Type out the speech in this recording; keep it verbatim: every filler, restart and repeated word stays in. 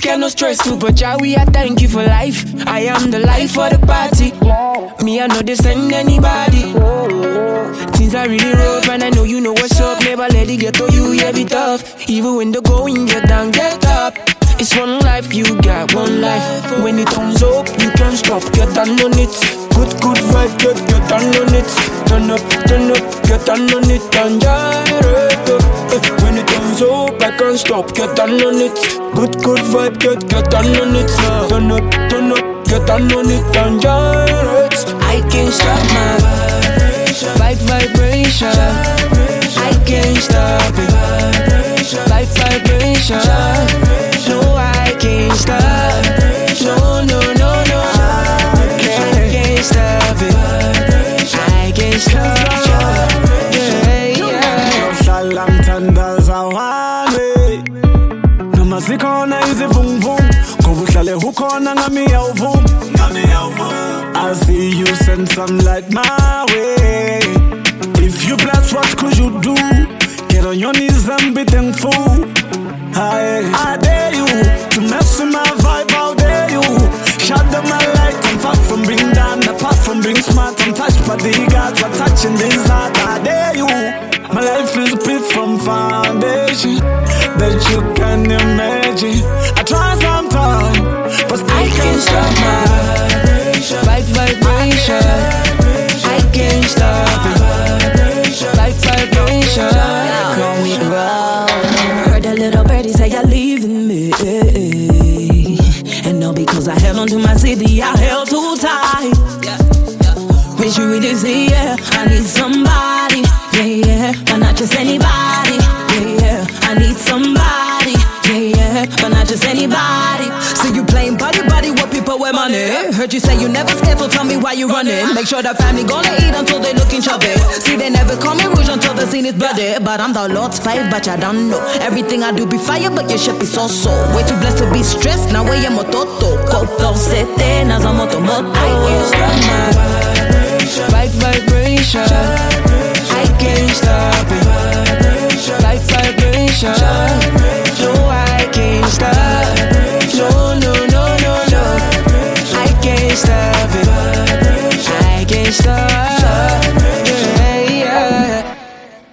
get no stressful, but yeah, we I thank you for life. I am the life for the party. Me, I know they send anybody. Things are really rough, and I know you know what's up. Never let it get to you, yeah, be tough. Even when the going get down, get up. It's one life, you got one life. When it comes up, you can't stop, get down on it. Good, good vibe, get, get down on it. Turn up, turn up, get down on it. And yeah, when it comes up, I can't stop, get down on it. Good, good vibe, get, get down on it. Turn up, turn up, get down on it. And yeah, I can't stop my vibe, vibration. I can't stop it. Life vibration. No, I can't stop. No, no, no, no. I can't stop it. I can't stop. Yeah, yeah. Salam tandals awale. Namasiko izi vum vum. Kobuhlale hukona ngami yawvum. I see you send some light my way. If you bless, what could you do? Get on your knees and be thankful. I, I dare you to mess with my vibe, how dare you? Shut down my light, I'm far from being done. Apart from being smart, I'm touched by the gods. We're touching this heart, I dare you. My life is built from foundation that you can imagine. I try sometimes, but I, I can't stop my life vibration. I can't stop it. Life vibration. Call me wrong. Heard a little birdie say you're leaving me, and all because I held on to my city, I held too tight. When you really say, yeah, I need somebody, yeah, yeah, but not just anybody, yeah, yeah, I need somebody, yeah, yeah, but not just anybody. So you playing body body with people with money. Heard you say you never scared, so tell me why you running. Make sure the family gonna eat until they looking chubby. See, they never call me rouge until the scene is bloody. But I'm the Lord's five, but I don't know. Everything I do be fire, but your ship is so so. Way too blessed to be stressed, now way I'm a toto. Koto sete, na za moto moto. I can't stop my vibe vibration. I can't stop